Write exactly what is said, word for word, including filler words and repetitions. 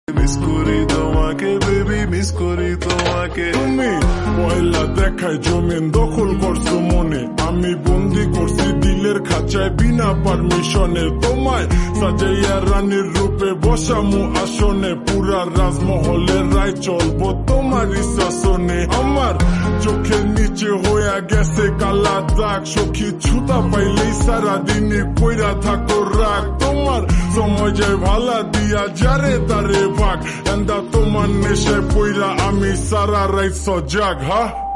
miss করি তোমাকে baby miss করি তোমাকে তুমি পয়লা দেখায় জমিন দখল করছো মনে আমি বন্দি করছি দিলের খাঁচায় বিনা পারমিশনে তোমায় সাজাইয়া রানীর রূপে বসামু আসনে পুরা রাজমহলের রায় চলবো তোমার শাসনে আমার চোখের নিচে হইয়া গেছে কালা দাগ সখী ছুতা পাইলেই সারাদিনে কইরা থাকো রাগ তোমার সময় যায় ভালা দিয়া যারে তারে ভাগ এন্দা তোমার নেশে পইরা আমি সারা রাইত সজাগ হা